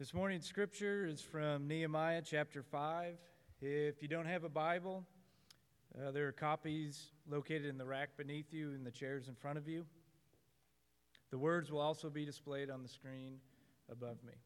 This morning's scripture is from Nehemiah chapter 5. If you don't have a Bible, there are copies located in the rack beneath you in the chairs in front of you. The words will also be displayed on the screen above me.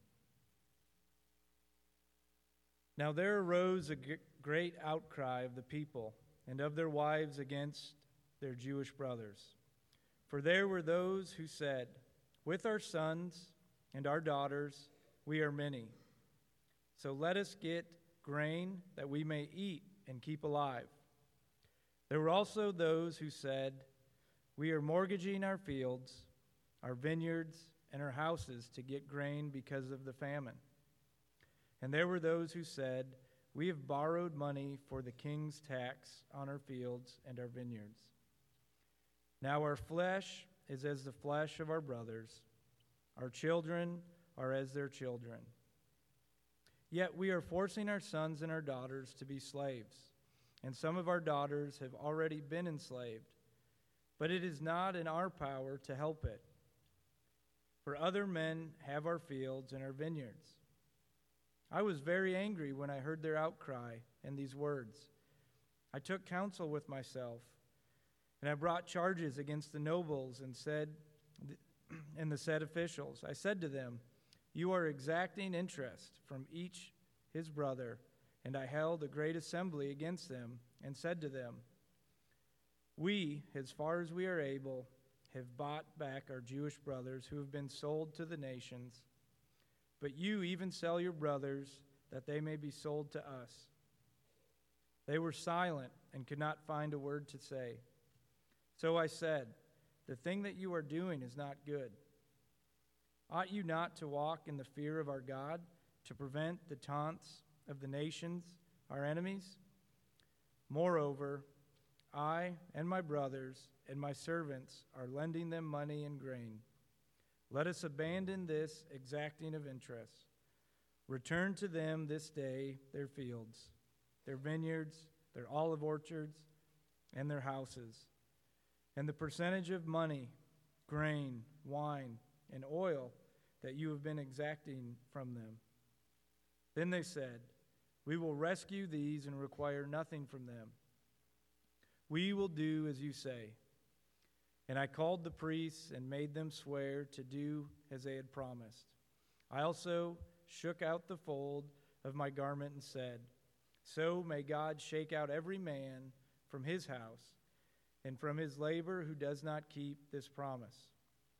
Now there arose a great outcry of the people and of their wives against their Jewish brothers. For there were those who said, "With our sons and our daughters we are many. So let us get grain that we may eat and keep alive." There were also those who said, "We are mortgaging our fields, our vineyards, and our houses to get grain because of the famine." And there were those who said, "We have borrowed money for the king's tax on our fields and our vineyards. Now our flesh is as the flesh of our brothers, our children are as their children. Yet we are forcing our sons and our daughters to be slaves, and some of our daughters have already been enslaved. But it is not in our power to help it, for other men have our fields and our vineyards." I was very angry when I heard their outcry and these words. I took counsel with myself, and I brought charges against the nobles and the said officials. I said to them, "You are exacting interest from each his brother." And I held a great assembly against them and said to them, "We, as far as we are able, have bought back our Jewish brothers who have been sold to the nations. But you even sell your brothers that they may be sold to us." They were silent and could not find a word to say. So I said, "The thing that you are doing is not good. Ought you not to walk in the fear of our God, to prevent the taunts of the nations, our enemies? Moreover, I and my brothers and my servants are lending them money and grain. Let us abandon this exacting of interest. Return to them this day their fields, their vineyards, their olive orchards, and their houses, and the percentage of money, grain, wine, and oil that you have been exacting from them." Then they said, "We will rescue these and require nothing from them. We will do as you say." And I called the priests and made them swear to do as they had promised. I also shook out the fold of my garment and said, "So may God shake out every man from his house and from his labor who does not keep this promise.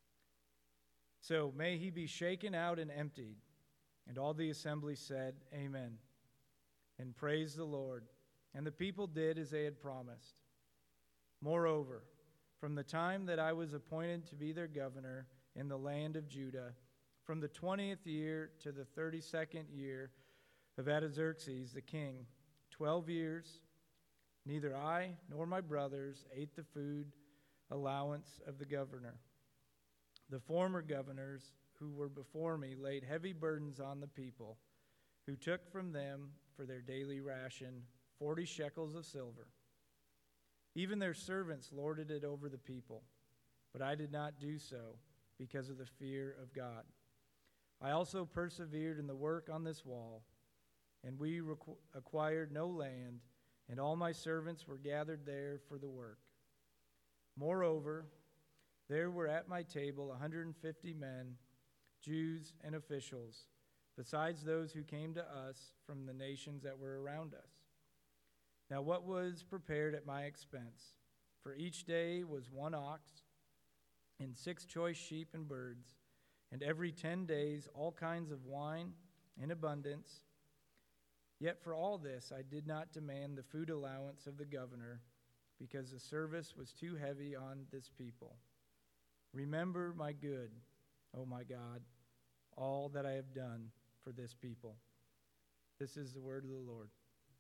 So may he be shaken out and emptied." And all the assembly said, "Amen," and praised the Lord. And the people did as they had promised. Moreover, from the time that I was appointed to be their governor in the land of Judah, from the 20th year to the 32nd year of Artaxerxes the king, 12 years, neither I nor my brothers ate the food allowance of the governor. The former governors who were before me laid heavy burdens on the people, who took from them for their daily ration 40 shekels of silver. Even their servants lorded it over the people, but I did not do so because of the fear of God. I also persevered in the work on this wall, and we acquired no land, and all my servants were gathered there for the work. Moreover, there were at my table 150 men, Jews and officials, besides those who came to us from the nations that were around us. Now what was prepared at my expense? For each day was 1 ox, and 6 choice sheep and birds, and every 10 days all kinds of wine in abundance. Yet for all this I did not demand the food allowance of the governor, because the service was too heavy on this people. Remember my good, O my God, all that I have done for this people. This is the word of the Lord.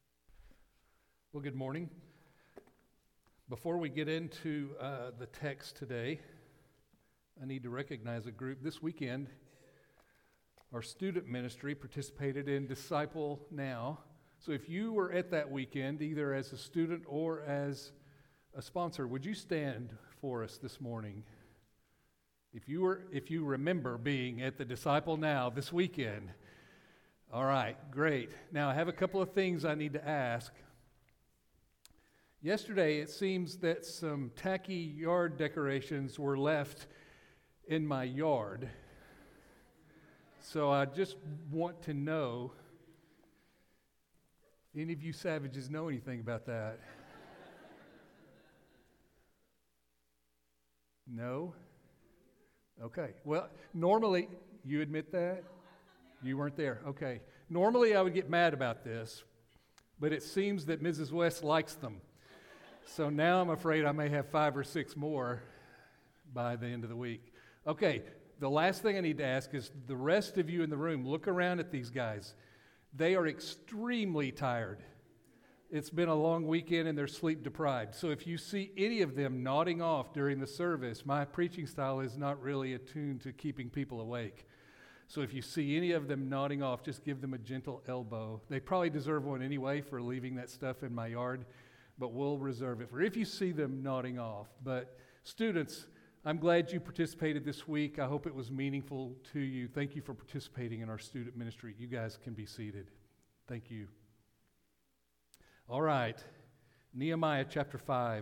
Well, good morning. Before we get into the text today, I need to recognize a group. This weekend, our student ministry participated in Disciple Now. So if you were at that weekend, either as a student or as a sponsor, would you stand for us this morning? If you remember being at the Disciple Now this weekend, All right, great. Now, I have a couple of things I need to ask. Yesterday, it seems that some tacky yard decorations were left in my yard. So I just want to know, any of you savages know anything about that? No? Okay. Well, normally, you admit that? You weren't there. Okay. Normally, I would get mad about this, but it seems that Mrs. West likes them. So now I'm afraid I may have 5 or 6 more by the end of the week. Okay. The last thing I need to ask is the rest of you in the room, look around at these guys. They are extremely tired. It's been a long weekend and they're sleep deprived. So if you see any of them nodding off during the service, my preaching style is not really attuned to keeping people awake. So if you see any of them nodding off, just give them a gentle elbow. They probably deserve one anyway for leaving that stuff in my yard, but we'll reserve it for if you see them nodding off. But students, I'm glad you participated this week. I hope it was meaningful to you. Thank you for participating in our student ministry. You guys can be seated. Thank you. All right, Nehemiah chapter 5.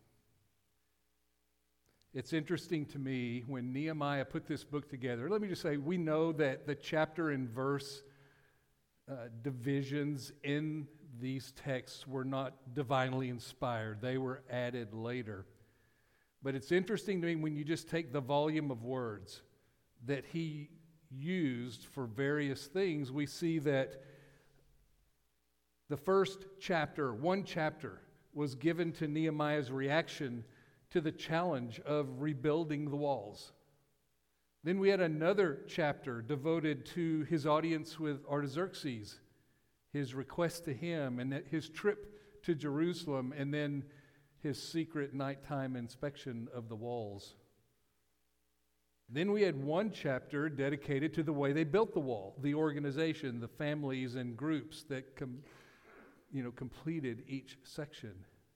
It's interesting to me when Nehemiah put this book together. Let me just say, we know that the chapter and verse divisions in these texts were not divinely inspired. They were added later. But it's interesting to me when you just take the volume of words that he used for various things, we see that the first chapter, one chapter, was given to Nehemiah's reaction to the challenge of rebuilding the walls. Then we had another chapter devoted to his audience with Artaxerxes, his request to him, and his trip to Jerusalem, and then his secret nighttime inspection of the walls. Then we had one chapter dedicated to the way they built the wall, the organization, the families and groups that completed each section.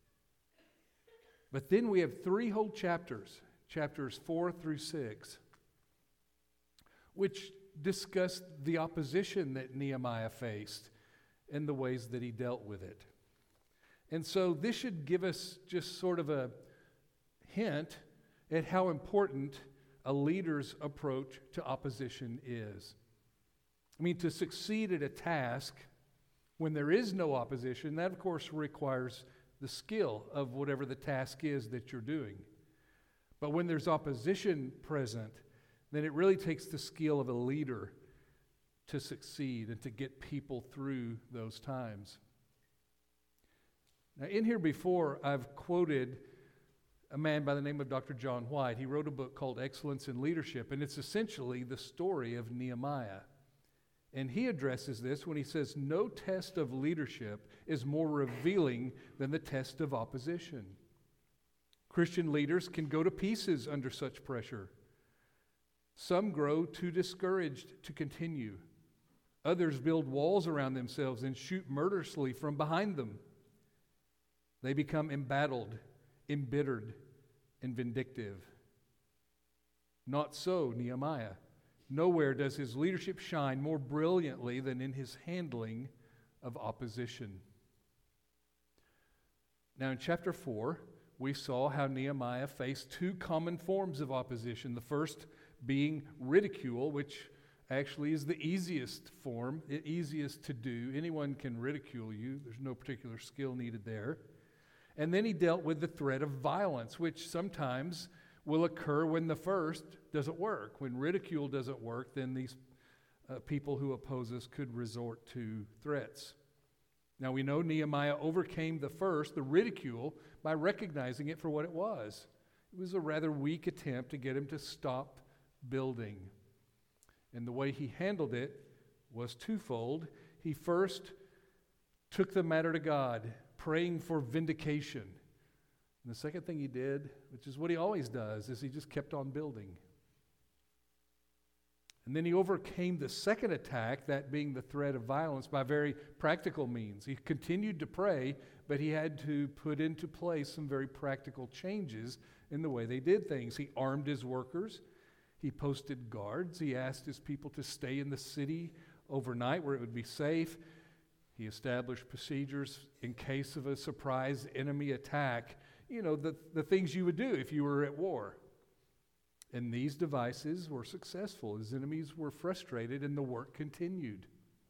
But then we have 3 whole chapters, chapters 4 through 6, which discuss the opposition that Nehemiah faced and the ways that he dealt with it. And so this should give us just sort of a hint at how important a leader's approach to opposition is. I mean, to succeed at a task when there is no opposition, that of course requires the skill of whatever the task is that you're doing. But when there's opposition present, then it really takes the skill of a leader to succeed and to get people through those times. Now, in here before, I've quoted a man by the name of Dr. John White. He wrote a book called Excellence in Leadership, and it's essentially the story of Nehemiah. And he addresses this when he says, no test of leadership is more revealing than the test of opposition. Christian leaders can go to pieces under such pressure. Some grow too discouraged to continue. Others build walls around themselves and shoot murderously from behind them. They become embattled, embittered, and vindictive. Not so Nehemiah. Nowhere does his leadership shine more brilliantly than in his handling of opposition. Now, in chapter 4, we saw how Nehemiah faced 2 common forms of opposition. The first being ridicule, which actually is the easiest form, easiest to do. Anyone can ridicule you. There's no particular skill needed there. And then he dealt with the threat of violence, which sometimes will occur when the first doesn't work. When ridicule doesn't work, then these people who oppose us could resort to threats. Now we know Nehemiah overcame the first, the ridicule, by recognizing it for what it was. It was a rather weak attempt to get him to stop building. And the way he handled it was twofold. He first took the matter to God, praying for vindication. And the second thing he did, which is what he always does, is he just kept on building. And then he overcame the second attack, that being the threat of violence, by very practical means. He continued to pray, but he had to put into place some very practical changes in the way they did things. He armed his workers. He posted guards. He asked his people to stay in the city overnight where it would be safe. He established procedures in case of a surprise enemy attack, the things you would do if you were at war. And these devices were successful. His enemies were frustrated and the work continued.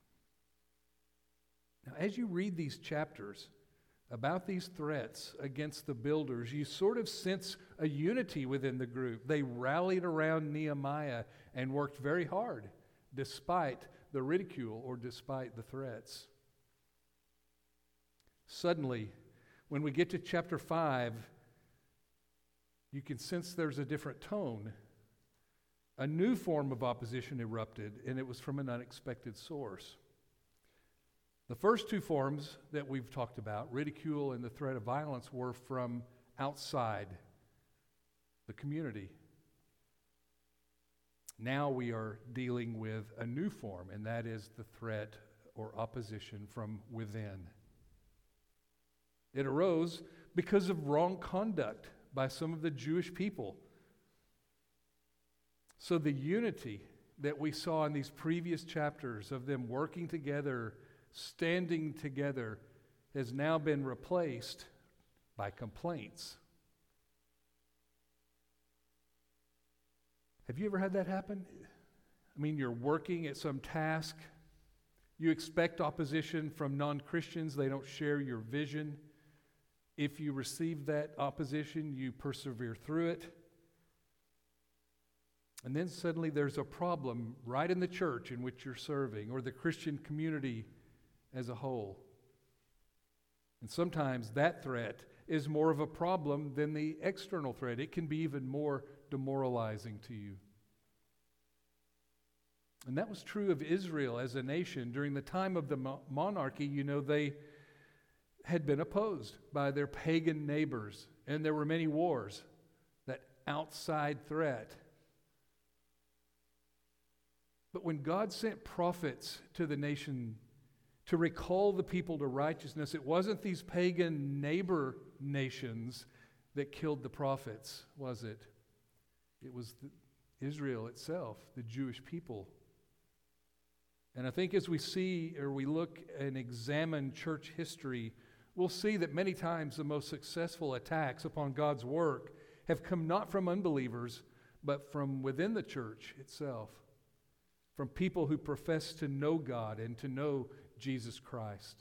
Now, as you read these chapters about these threats against the builders, you sort of sense a unity within the group. They rallied around Nehemiah and worked very hard despite the ridicule or despite the threats. Suddenly, when we get to chapter 5, you can sense there's a different tone. A new form of opposition erupted, and it was from an unexpected source. The first two forms that we've talked about, ridicule and the threat of violence, were from outside the community. Now we are dealing with a new form, and that is the threat or opposition from within. It arose because of wrong conduct by some of the Jewish people. So the unity that we saw in these previous chapters of them working together, standing together, has now been replaced by complaints. Have you ever had that happen? I mean, you're working at some task. You expect opposition from non-Christians. They don't share your vision. If you receive that opposition, you persevere through it. And then suddenly there's a problem right in the church in which you're serving, or the Christian community as a whole. And sometimes that threat is more of a problem than the external threat. It can be even more demoralizing to you. And that was true of Israel as a nation. During the time of the monarchy, they had been opposed by their pagan neighbors, and there were many wars, that outside threat. But when God sent prophets to the nation to recall the people to righteousness, it wasn't these pagan neighbor nations that killed the prophets, was it? It was Israel itself, the Jewish people. And I think as we see or we look and examine church history, we'll see that many times the most successful attacks upon God's work have come not from unbelievers, but from within the church itself, from people who profess to know God and to know Jesus Christ.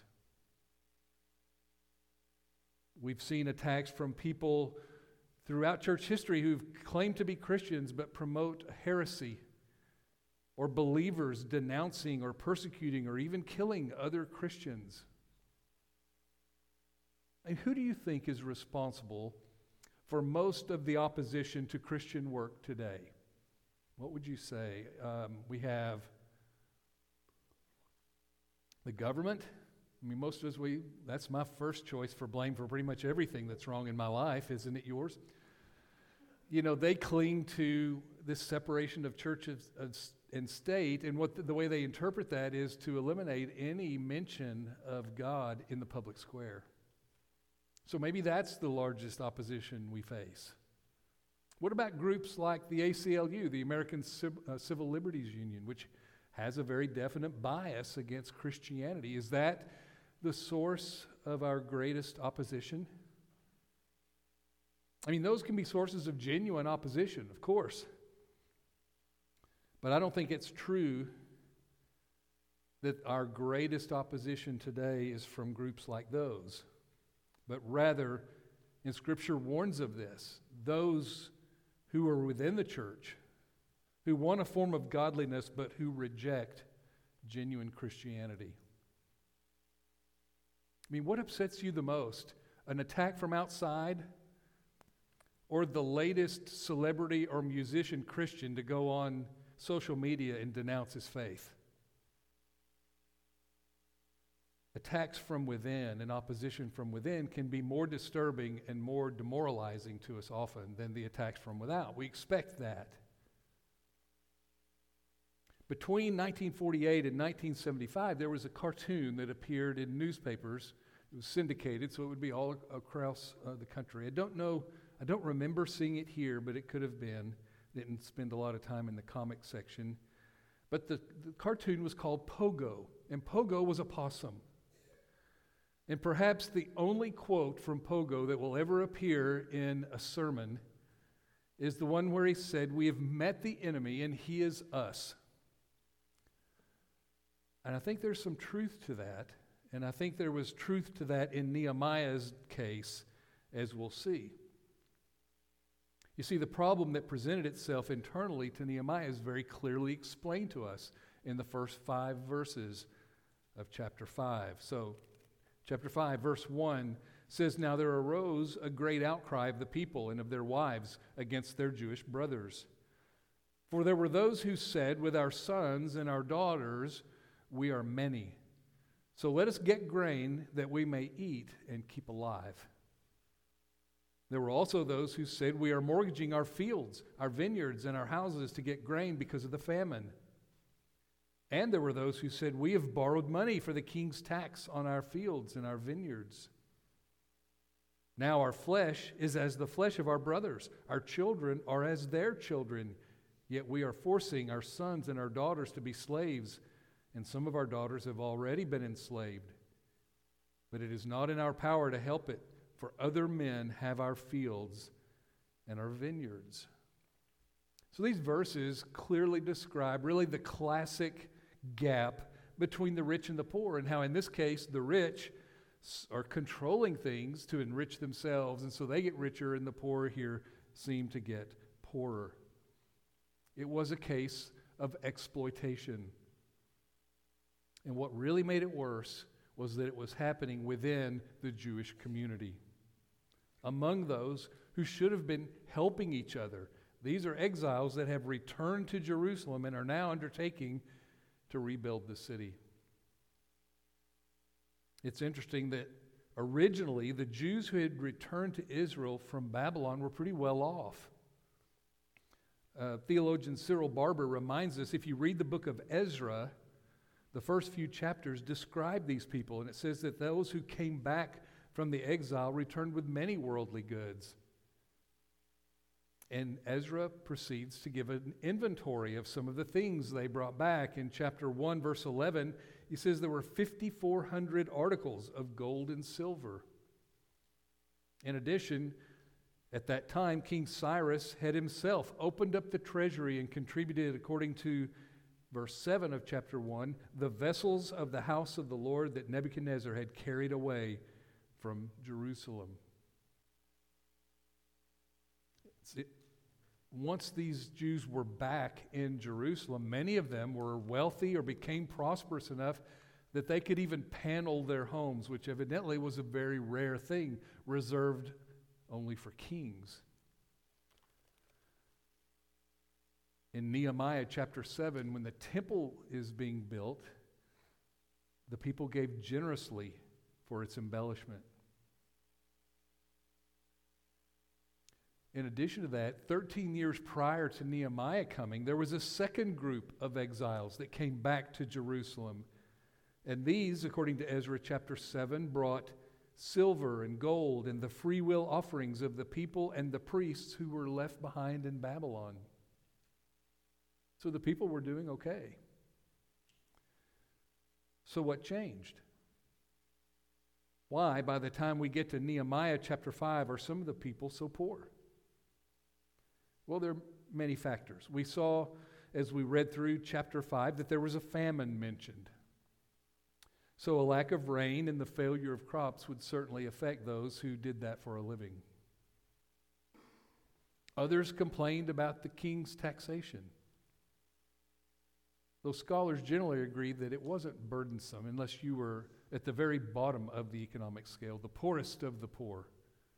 We've seen attacks from people throughout church history who've claimed to be Christians but promote heresy, or believers denouncing or persecuting or even killing other Christians. And who do you think is responsible for most of the opposition to Christian work today? What would you say? We have the government. I mean, most of us, that's my first choice for blame for pretty much everything that's wrong in my life, isn't it yours? They cling to this separation of church and state, and the way they interpret that is to eliminate any mention of God in the public square. So maybe that's the largest opposition we face. What about groups like the ACLU, the American Civil Liberties Union, which has a very definite bias against Christianity? Is that the source of our greatest opposition? I mean, those can be sources of genuine opposition, of course. But I don't think it's true that our greatest opposition today is from groups like those. But rather, and Scripture warns of this, those who are within the church, who want a form of godliness but who reject genuine Christianity. I mean, what upsets you the most? An attack from outside, or the latest celebrity or musician Christian to go on social media and denounce his faith? Attacks from within and opposition from within can be more disturbing and more demoralizing to us often than the attacks from without. We expect that. Between 1948 and 1975, there was a cartoon that appeared in newspapers. It was syndicated, so it would be all across the country. I don't remember seeing it here, but it could have been. Didn't spend a lot of time in the comic section. But the cartoon was called Pogo, and Pogo was a possum. And perhaps the only quote from Pogo that will ever appear in a sermon is the one where he said, "We have met the enemy and he is us." And I think there's some truth to that. And I think there was truth to that in Nehemiah's case, as we'll see. You see, the problem that presented itself internally to Nehemiah is very clearly explained to us in the first 5 verses of chapter 5. So, chapter 5, verse 1 says, "Now there arose a great outcry of the people and of their wives against their Jewish brothers. For there were those who said, 'With our sons and our daughters we are many. So let us get grain that we may eat and keep alive.' There were also those who said, 'We are mortgaging our fields, our vineyards, and our houses to get grain because of the famine.' And there were those who said, 'We have borrowed money for the king's tax on our fields and our vineyards. Now our flesh is as the flesh of our brothers, our children are as their children, yet we are forcing our sons and our daughters to be slaves, and some of our daughters have already been enslaved. But it is not in our power to help it, for other men have our fields and our vineyards." So these verses clearly describe really the classic gap between the rich and the poor, and how in this case the rich are controlling things to enrich themselves, and so they get richer, and the poor here seem to get poorer. It was a case of exploitation. And what really made it worse was that it was happening within the Jewish community, among those who should have been helping each other. These are exiles that have returned to Jerusalem and are now undertaking to rebuild the city. It's interesting that originally the Jews who had returned to Israel from Babylon were pretty well off. Theologian Cyril Barber reminds us, if you read the book of Ezra, the first few chapters describe these people, and it says that those who came back from the exile returned with many worldly goods. And Ezra proceeds to give an inventory of some of the things they brought back. In chapter 1, verse 11, he says there were 5,400 articles of gold and silver. In addition, at that time, King Cyrus had himself opened up the treasury and contributed, according to verse 7 of chapter 1, the vessels of the house of the Lord that Nebuchadnezzar had carried away from Jerusalem. Once these Jews were back in Jerusalem, many of them were wealthy or became prosperous enough that they could even panel their homes, which evidently was a very rare thing, reserved only for kings. In Nehemiah chapter 7, when the temple is being built, the people gave generously for its embellishment. In addition to that, 13 years prior to Nehemiah coming, there was a second group of exiles that came back to Jerusalem. And these, according to Ezra chapter 7, brought silver and gold and the free will offerings of the people and the priests who were left behind in Babylon. So the people were doing okay. So what changed? Why, by the time we get to Nehemiah chapter 5, are some of the people so poor? Well, there are many factors. We saw, as we read through chapter 5, that there was a famine mentioned. So a lack of rain and the failure of crops would certainly affect those who did that for a living. Others complained about the king's taxation. Those scholars generally agreed that it wasn't burdensome unless you were at the very bottom of the economic scale, the poorest of the poor.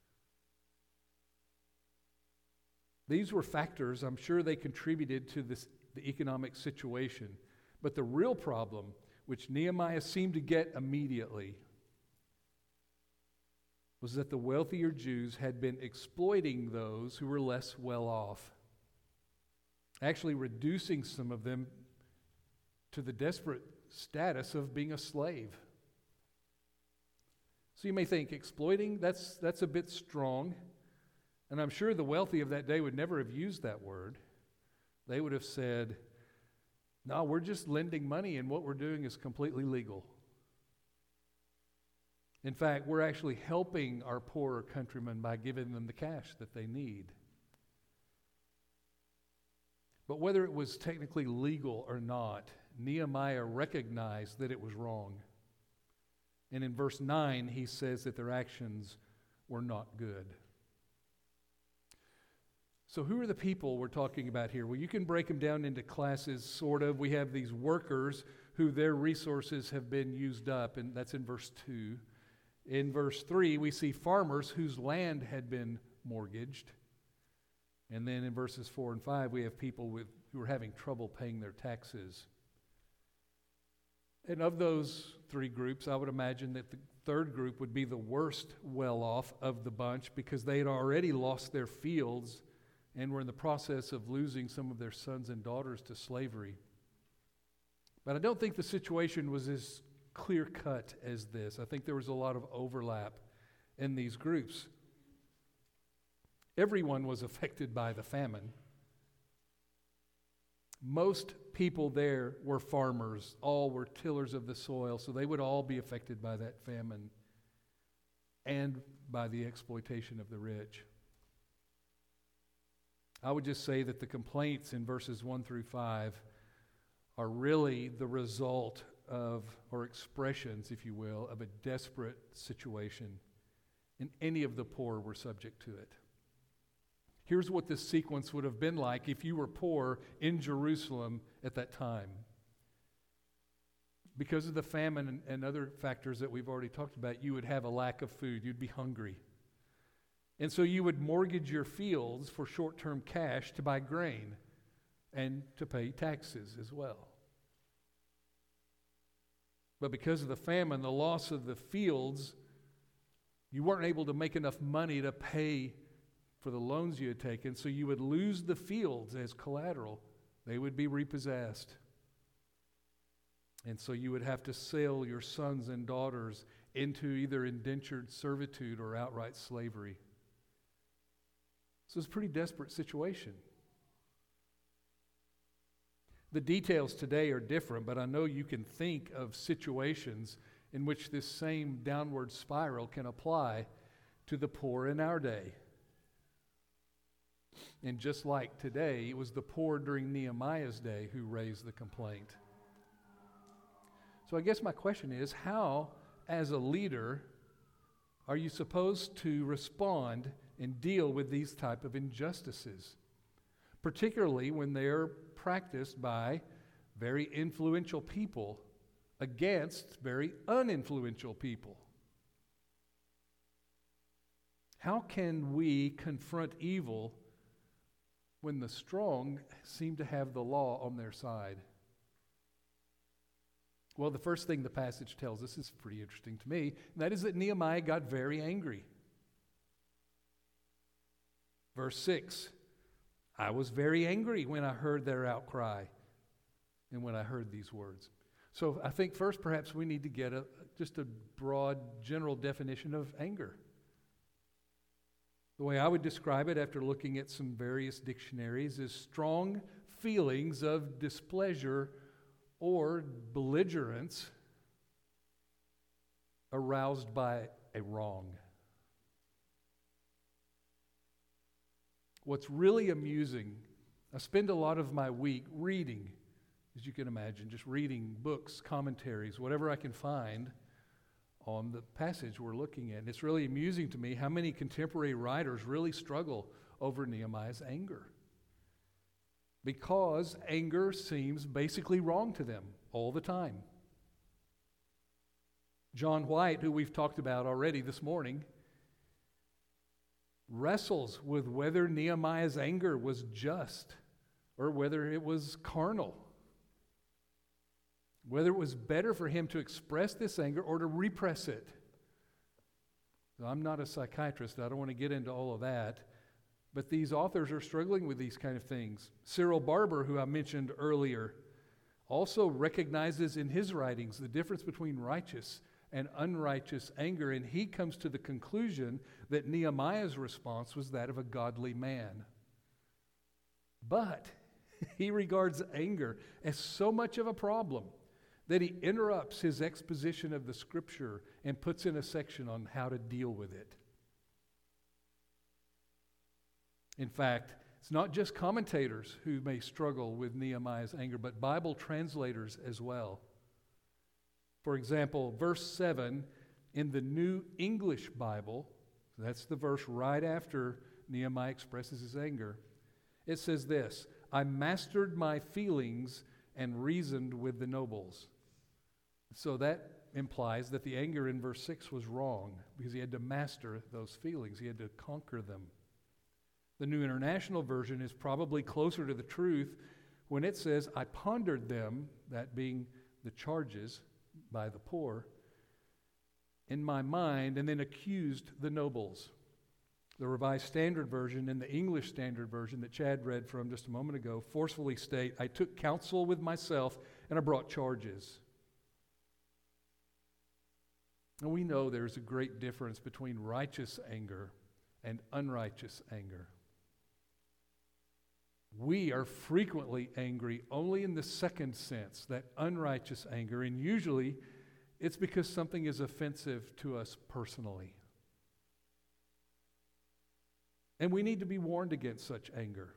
These were factors, I'm sure they contributed to the economic situation. But the real problem, which Nehemiah seemed to get immediately, was that the wealthier Jews had been exploiting those who were less well off, actually reducing some of them to the desperate status of being a slave. So you may think, exploiting, that's a bit strong. And I'm sure the wealthy of that day would never have used that word. They would have said, No, we're just lending money, and what we're doing is completely legal. In fact, we're actually helping our poorer countrymen by giving them the cash that they need. But whether it was technically legal or not, Nehemiah recognized that it was wrong. And in verse 9, he says that their actions were not good. So who are the people we're talking about here? Well, you can break them down into classes, sort of. We have these workers who their resources have been used up, and that's in verse 2. In verse 3, we see farmers whose land had been mortgaged. And then in verses 4 and 5, we have people who are having trouble paying their taxes. And of those three groups, I would imagine that the third group would be the worst well-off of the bunch because they had already lost their fields and were in the process of losing some of their sons and daughters to slavery. But I don't think the situation was as clear-cut as this. I think there was a lot of overlap in these groups. Everyone was affected by the famine. Most people there were farmers. All were tillers of the soil, so they would all be affected by that famine and by the exploitation of the rich. I would just say that the complaints in verses 1 through 5 are really the result of, or expressions, if you will, of a desperate situation, and any of the poor were subject to it. Here's what this sequence would have been like if you were poor in Jerusalem at that time. Because of the famine and other factors that we've already talked about, you would have a lack of food. You'd be hungry. And so you would mortgage your fields for short-term cash to buy grain and to pay taxes as well. But because of the famine, the loss of the fields, you weren't able to make enough money to pay for the loans you had taken, so you would lose the fields as collateral. They would be repossessed. And so you would have to sell your sons and daughters into either indentured servitude or outright slavery. So it's a pretty desperate situation. The details today are different, but I know you can think of situations in which this same downward spiral can apply to the poor in our day. And just like today, it was the poor during Nehemiah's day who raised the complaint. So I guess my question is, how, as a leader, are you supposed to respond and deal with these type of injustices, particularly when they're practiced by very influential people against very uninfluential people? How can we confront evil when the strong seem to have the law on their side? Well, the first thing the passage tells us is pretty interesting to me, and that is that Nehemiah got very angry. Verse 6, I was very angry when I heard their outcry and when I heard these words. So I think first perhaps we need to get just a broad general definition of anger. The way I would describe it after looking at some various dictionaries is strong feelings of displeasure or belligerence aroused by a wrong. What's really amusing, I spend a lot of my week reading, as you can imagine, just reading books, commentaries, whatever I can find on the passage we're looking at. And it's really amusing to me how many contemporary writers really struggle over Nehemiah's anger, because anger seems basically wrong to them all the time. John White, who we've talked about already this morning, wrestles with whether Nehemiah's anger was just or whether it was carnal, whether it was better for him to express this anger or to repress it. Now, I'm not a psychiatrist. I don't want to get into all of that. But these authors are struggling with these kind of things. Cyril Barber, who I mentioned earlier, also recognizes in his writings the difference between righteous and unrighteous anger, and he comes to the conclusion that Nehemiah's response was that of a godly man. But He regards anger as so much of a problem that he interrupts his exposition of the Scripture and puts in a section on how to deal with it. In fact, it's not just commentators who may struggle with Nehemiah's anger, but Bible translators as well. For example, verse 7 in the New English Bible, that's the verse right after Nehemiah expresses his anger, it says this, "I mastered my feelings and reasoned with the nobles." So that implies that the anger in verse 6 was wrong because he had to master those feelings. He had to conquer them. The New International Version is probably closer to the truth when it says, "I pondered them," that being the charges by the poor, "in my mind and then accused the nobles." The Revised Standard Version and the English Standard Version that Chad read from just a moment ago forcefully state, "I took counsel with myself and I brought charges." And we know there's a great difference between righteous anger and unrighteous anger. We are frequently angry only in the second sense, that unrighteous anger, and usually it's because something is offensive to us personally. And we need to be warned against such anger.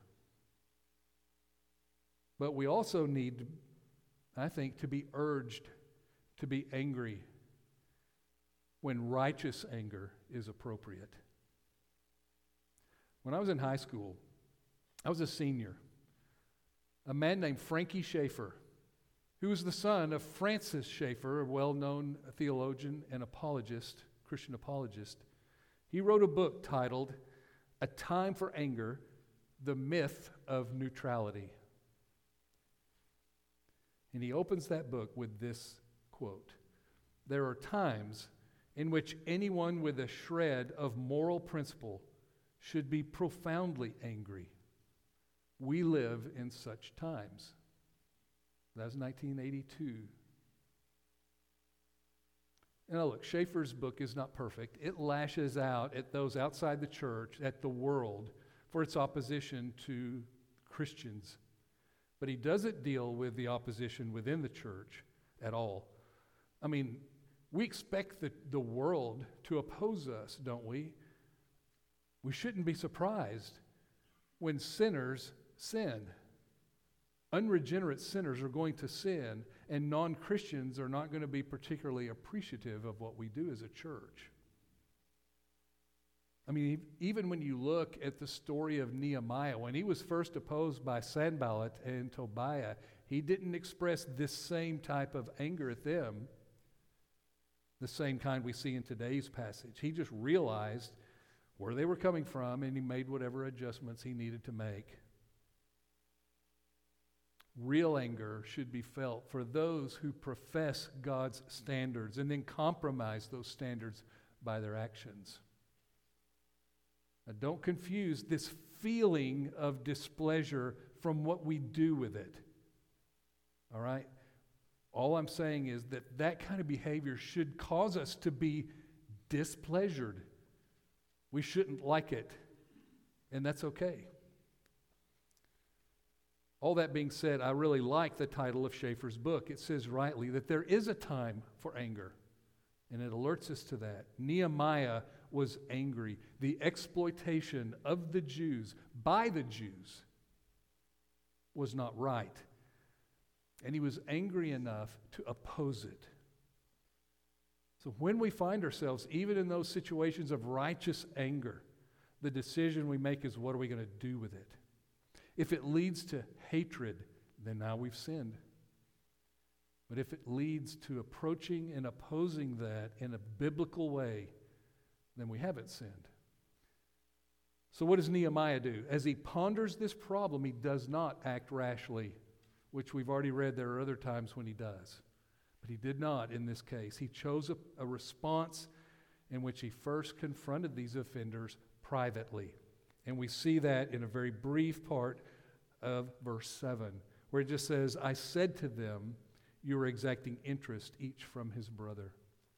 But we also need, I think, to be urged to be angry when righteous anger is appropriate. When I was in high school, I was a senior. A man named Frankie Schaeffer, who was the son of Francis Schaeffer, a well-known theologian and apologist, Christian apologist, he wrote a book titled "A Time for Anger, The Myth of Neutrality." And he opens that book with this quote, "There are times in which anyone with a shred of moral principle should be profoundly angry. We live in such times." That was 1982. Now look, Schaeffer's book is not perfect. It lashes out at those outside the church, at the world, for its opposition to Christians. But he doesn't deal with the opposition within the church at all. I mean, we expect the world to oppose us, don't we? We shouldn't be surprised when sinners sin. Unregenerate sinners are going to sin, and non-Christians are not going to be particularly appreciative of what we do as a church. I mean, even when you look at the story of Nehemiah, when he was first opposed by Sanballat and Tobiah, he didn't express this same type of anger at them, the same kind we see in today's passage. He just realized where they were coming from, and he made whatever adjustments he needed to make. Real anger should be felt for those who profess God's standards and then compromise those standards by their actions. Now, don't confuse this feeling of displeasure from what we do with it. All right? All I'm saying is that that kind of behavior should cause us to be displeasured. We shouldn't like it, and that's okay. All that being said, I really like the title of Schaeffer's book. It says rightly that there is a time for anger, and it alerts us to that. Nehemiah was angry. The exploitation of the Jews by the Jews was not right, and he was angry enough to oppose it. So when we find ourselves, even in those situations of righteous anger, the decision we make is, what are we going to do with it? If it leads to hatred, then now we've sinned. But if it leads to approaching and opposing that in a biblical way, then we haven't sinned. So what does Nehemiah do? As he ponders this problem, he does not act rashly, which we've already read there are other times when he does. But he did not in this case. He chose a response in which he first confronted these offenders privately. And we see that in a very brief part of verse 7, where it just says, "I said to them, you are exacting interest each from his brother."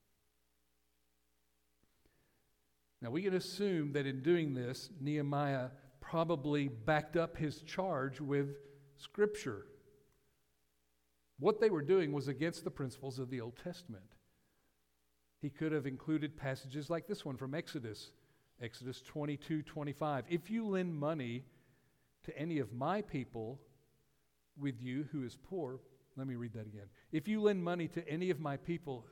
Now we can assume that in doing this, Nehemiah probably backed up his charge with Scripture. What they were doing was against the principles of the Old Testament. He could have included passages like this one from Exodus 22:25. If you lend money to any of my people with you who is poor, let me read that again. If you lend money to any of my people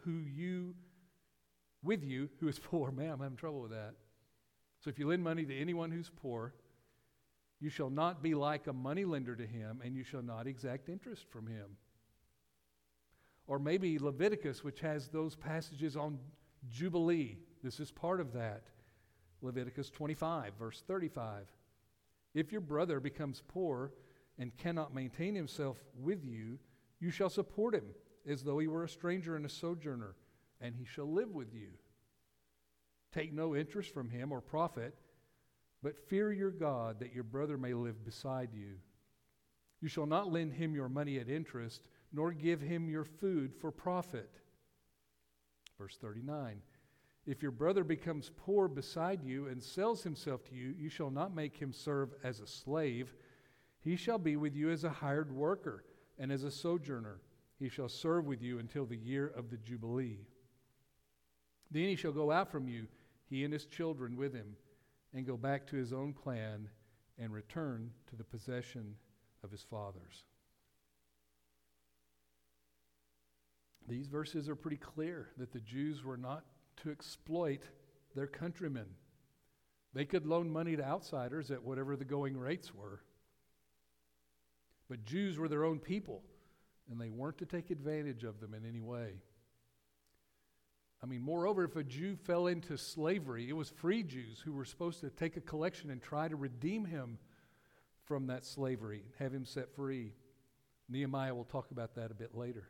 with you who is poor, man, I'm having trouble with that. So if you lend money to anyone who's poor, you shall not be like a moneylender to him, and you shall not exact interest from him. Or maybe Leviticus, which has those passages on Jubilee. This is part of that. Leviticus 25, verse 35. If your brother becomes poor and cannot maintain himself with you, you shall support him as though he were a stranger and a sojourner, and he shall live with you. Take no interest from him or profit, but fear your God, that your brother may live beside you. You shall not lend him your money at interest, nor give him your food for profit. Verse 39. If your brother becomes poor beside you and sells himself to you, you shall not make him serve as a slave. He shall be with you as a hired worker and as a sojourner. He shall serve with you until the year of the Jubilee. Then he shall go out from you, he and his children with him, and go back to his own clan and return to the possession of his fathers. These verses are pretty clear that the Jews were not to exploit their countrymen. They could loan money to outsiders at whatever the going rates were. But Jews were their own people, and they weren't to take advantage of them in any way. I mean, moreover, if a Jew fell into slavery, it was free Jews who were supposed to take a collection and try to redeem him from that slavery, have him set free. Nehemiah will talk about that a bit later.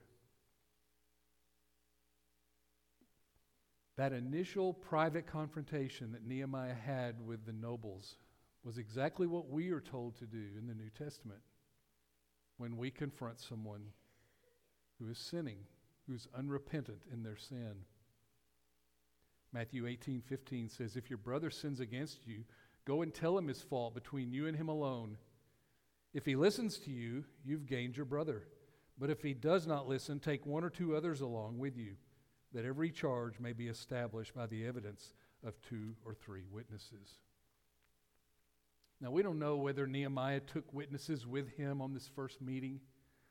That initial private confrontation that Nehemiah had with the nobles was exactly what we are told to do in the New Testament when we confront someone who is sinning, who is unrepentant in their sin. Matthew 18:15 says, if your brother sins against you, go and tell him his fault between you and him alone. If he listens to you, you've gained your brother. But if he does not listen, take one or two others along with you, that every charge may be established by the evidence of 2 or 3 witnesses. Now, we don't know whether Nehemiah took witnesses with him on this first meeting,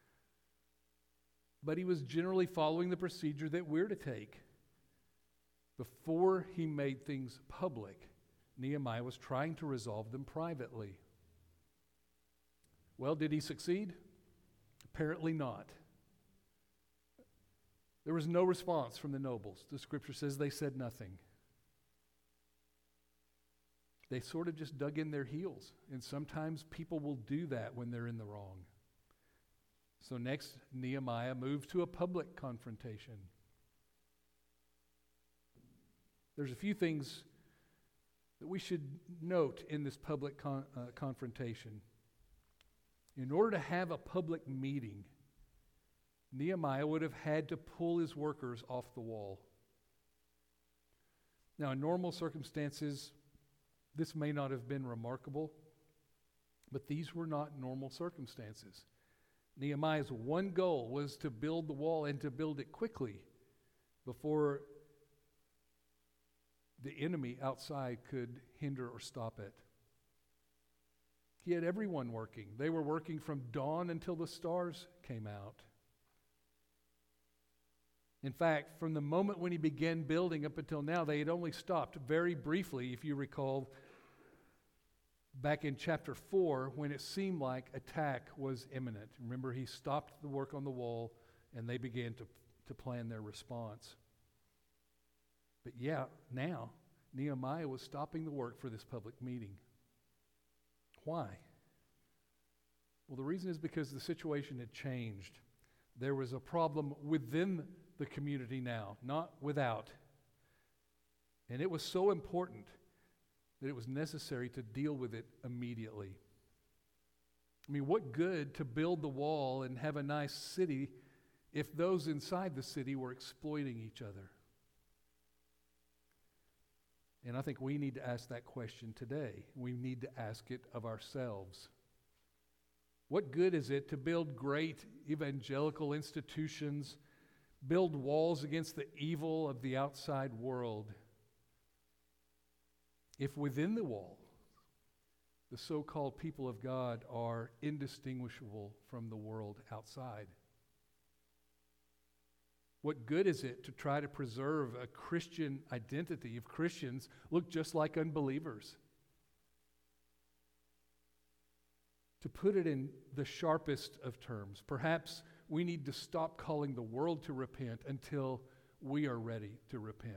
but he was generally following the procedure that we're to take. Before he made things public, Nehemiah was trying to resolve them privately. Well, did he succeed? Apparently not. There was no response from the nobles. The scripture says they said nothing. They sort of just dug in their heels. And sometimes people will do that when they're in the wrong. So next, Nehemiah moved to a public confrontation. There's a few things that we should note in this public confrontation. In order to have a public meeting, Nehemiah would have had to pull his workers off the wall. Now, in normal circumstances, this may not have been remarkable, but these were not normal circumstances. Nehemiah's one goal was to build the wall and to build it quickly before the enemy outside could hinder or stop it. He had everyone working. They were working from dawn until the stars came out. In fact, from the moment when he began building up until now, they had only stopped very briefly, if you recall, back in chapter 4, when it seemed like attack was imminent. Remember, he stopped the work on the wall, and they began to plan their response. But yeah, now, Nehemiah was stopping the work for this public meeting. Why? Well, the reason is because the situation had changed. There was a problem within the community now, not without. And it was so important that it was necessary to deal with it immediately. I mean, what good to build the wall and have a nice city if those inside the city were exploiting each other? And I think we need to ask that question today. We need to ask it of ourselves. What good is it to build great evangelical institutions, build walls against the evil of the outside world, if within the wall, the so-called people of God are indistinguishable from the world outside? What good is it to try to preserve a Christian identity if Christians look just like unbelievers? To put it in the sharpest of terms, perhaps we need to stop calling the world to repent until we are ready to repent.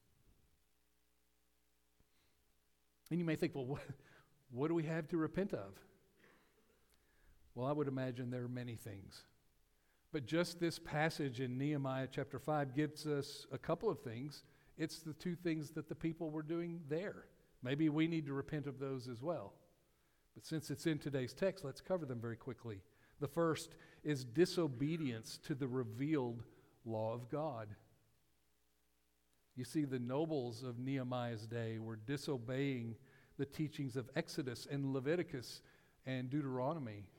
And you may think, well, what do we have to repent of? Well, I would imagine there are many things. But just this passage in Nehemiah chapter 5 gives us a couple of things. It's the two things that the people were doing there. Maybe we need to repent of those as well. But since it's in today's text, let's cover them very quickly. The first is disobedience to the revealed law of God. You see, the nobles of Nehemiah's day were disobeying the teachings of Exodus and Leviticus and Deuteronomy.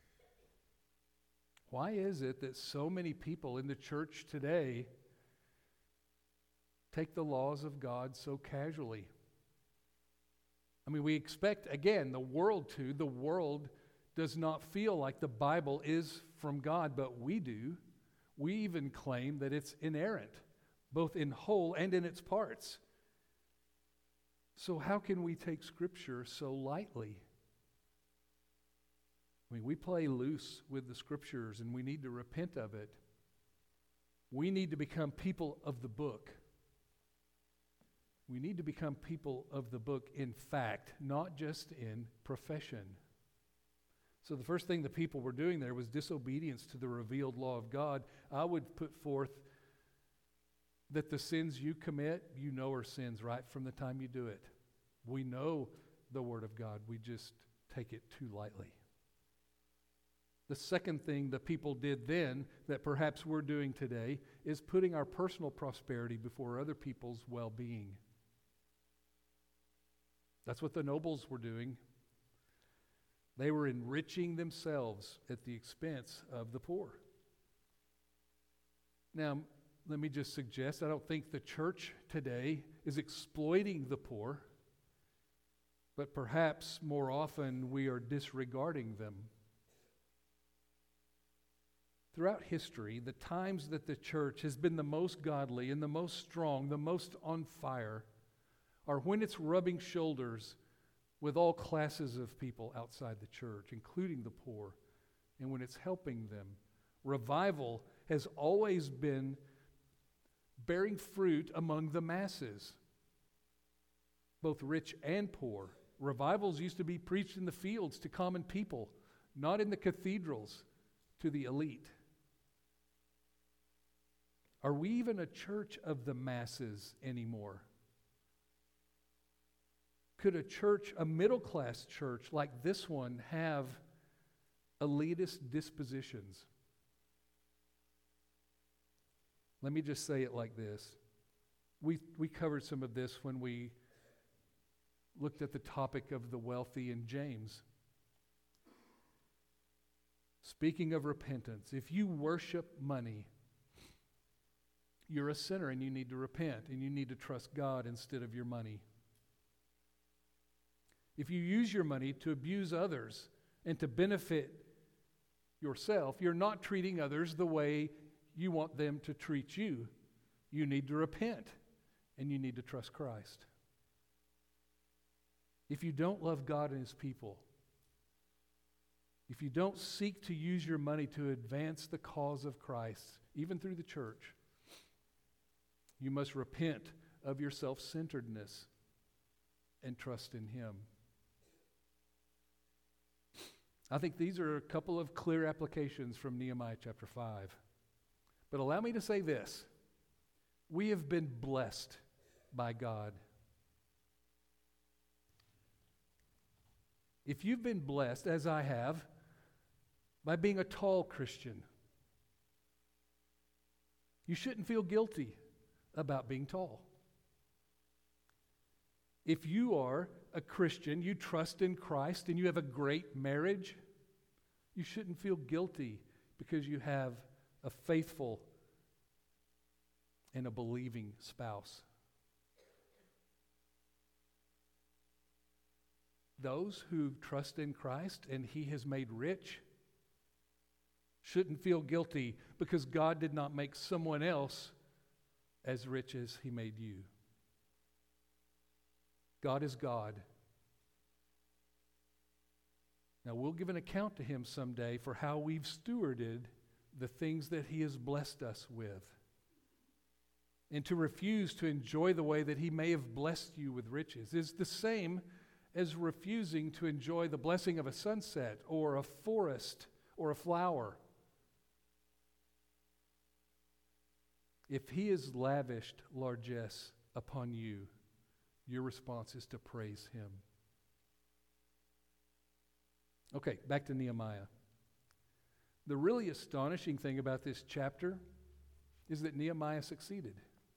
Why is it that so many people in the church today take the laws of God so casually? I mean, we expect, again, the world to. The world does not feel like the Bible is from God, but we do. We even claim that it's inerrant, both in whole and in its parts. So how can we take Scripture so lightly? I mean, we play loose with the Scriptures, and we need to repent of it. We need to become people of the book. We need to become people of the book in fact, not just in profession. So the first thing the people were doing there was disobedience to the revealed law of God. I would put forth that the sins you commit, you know are sins right from the time you do it. We know the Word of God. We just take it too lightly. The second thing the people did then that perhaps we're doing today is putting our personal prosperity before other people's well-being. That's what the nobles were doing. They were enriching themselves at the expense of the poor. Now, let me just suggest, I don't think the church today is exploiting the poor, but perhaps more often we are disregarding them. Throughout history, the times that the church has been the most godly and the most strong, the most on fire, are when it's rubbing shoulders with all classes of people outside the church, including the poor, and when it's helping them. Revival has always been bearing fruit among the masses, both rich and poor. Revivals used to be preached in the fields to common people, not in the cathedrals to the elite. Are we even a church of the masses anymore? Could a church, a middle-class church like this one, have elitist dispositions? Let me just say it like this. We covered some of this when we looked at the topic of the wealthy in James. Speaking of repentance, if you worship money, you're a sinner and you need to repent and you need to trust God instead of your money. If you use your money to abuse others and to benefit yourself, you're not treating others the way you want them to treat you. You need to repent and you need to trust Christ. If you don't love God and His people, if you don't seek to use your money to advance the cause of Christ, even through the church, you must repent of your self-centeredness and trust in Him. I think these are a couple of clear applications from Nehemiah chapter 5. But allow me to say this. We have been blessed by God. If you've been blessed, as I have, by being a tall Christian, you shouldn't feel guilty about being tall. If you are a Christian, you trust in Christ, and you have a great marriage, You shouldn't feel guilty because you have a faithful and a believing spouse. Those who trust in Christ and He has made rich shouldn't feel guilty because God did not make someone else as rich as He made you. God is God. Now, we'll give an account to Him someday for how we've stewarded the things that He has blessed us with. And to refuse to enjoy the way that He may have blessed you with riches is the same as refusing to enjoy the blessing of a sunset or a forest or a flower. If He has lavished largesse upon you, your response is to praise Him. Okay, back to Nehemiah. The really astonishing thing about this chapter is that Nehemiah succeeded.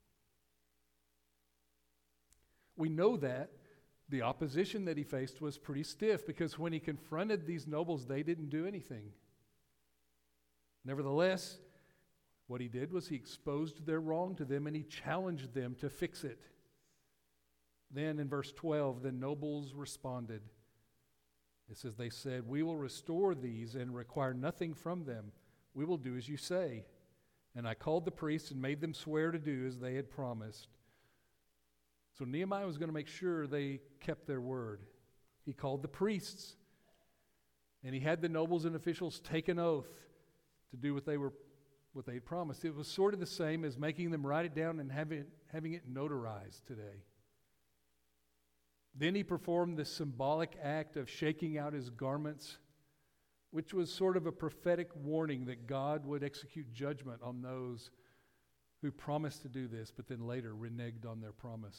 We know that the opposition that he faced was pretty stiff because when he confronted these nobles, they didn't do anything. Nevertheless, what he did was he exposed their wrong to them and he challenged them to fix it. Then in verse 12, the nobles responded. It says, they said, "We will restore these and require nothing from them. We will do as you say." And I called the priests and made them swear to do as they had promised. So Nehemiah was going to make sure they kept their word. He called the priests, and he had the nobles and officials take an oath to do what they had promised. It was sort of the same as making them write it down and having it notarized today. Then he performed the symbolic act of shaking out his garments, which was sort of a prophetic warning that God would execute judgment on those who promised to do this, but then later reneged on their promise.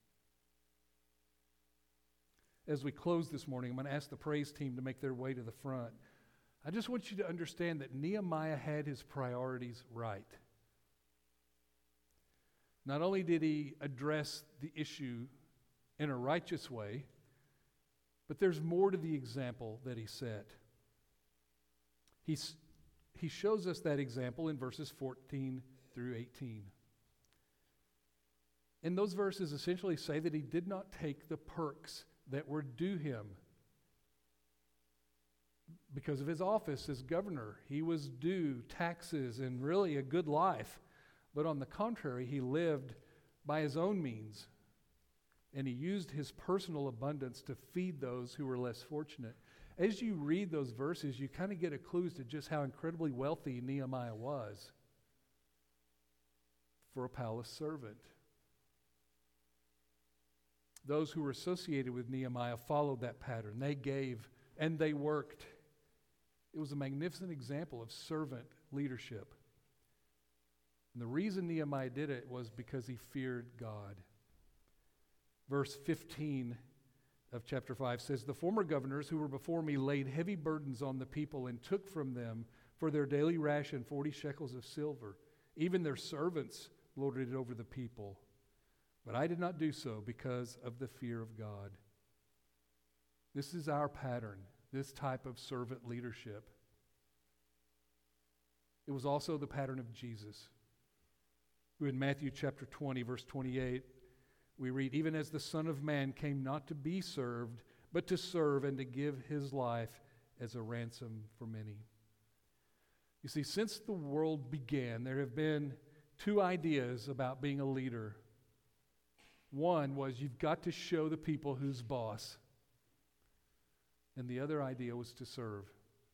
As we close this morning, I'm going to ask the praise team to make their way to the front. I just want you to understand that Nehemiah had his priorities right. Not only did he address the issue in a righteous way, but there's more to the example that he set. He shows us that example in verses 14 through 18. And those verses essentially say that he did not take the perks that were due him. Because of his office as governor, he was due taxes and really a good life. But on the contrary, he lived by his own means. And he used his personal abundance to feed those who were less fortunate. As you read those verses, you kind of get a clue to just how incredibly wealthy Nehemiah was for a palace servant. Those who were associated with Nehemiah followed that pattern. They gave and they worked. It was a magnificent example of servant leadership. And the reason Nehemiah did it was because he feared God. Verse 15 of chapter 5 says, "The former governors who were before me laid heavy burdens on the people and took from them for their daily ration 40 shekels of silver. Even their servants lorded it over the people. But I did not do so because of the fear of God." This is our pattern, this type of servant leadership. It was also the pattern of Jesus, who in Matthew chapter 20, verse 28, we read, "Even as the Son of Man came not to be served, but to serve and to give his life as a ransom for many." You see, since the world began, there have been two ideas about being a leader. One was you've got to show the people who's boss. And the other idea was to serve.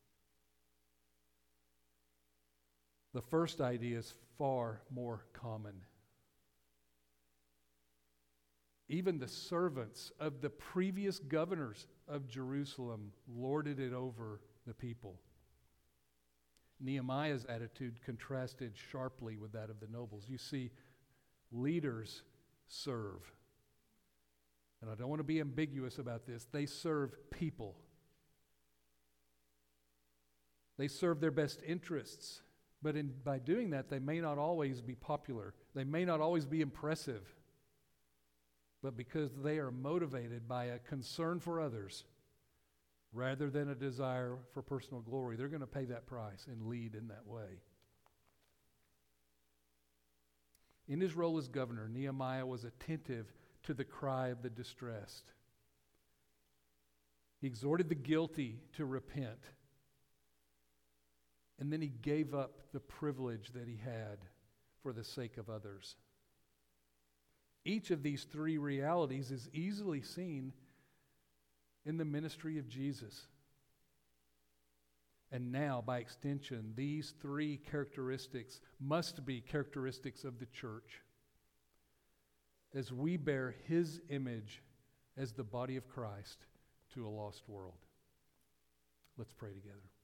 The first idea is far more common. Even the servants of the previous governors of Jerusalem lorded it over the people. Nehemiah's attitude contrasted sharply with that of the nobles. You see, leaders serve. And I don't want to be ambiguous about this. They serve people. They serve their best interests. But by doing that, they may not always be popular. They may not always be impressive. But because they are motivated by a concern for others, rather than a desire for personal glory. They're going to pay that price and lead in that way. In his role as governor, Nehemiah was attentive to the cry of the distressed. He exhorted the guilty to repent. And then he gave up the privilege that he had for the sake of others. Each of these three realities is easily seen in the ministry of Jesus. And now, by extension, these three characteristics must be characteristics of the church as we bear his image as the body of Christ to a lost world. Let's pray together.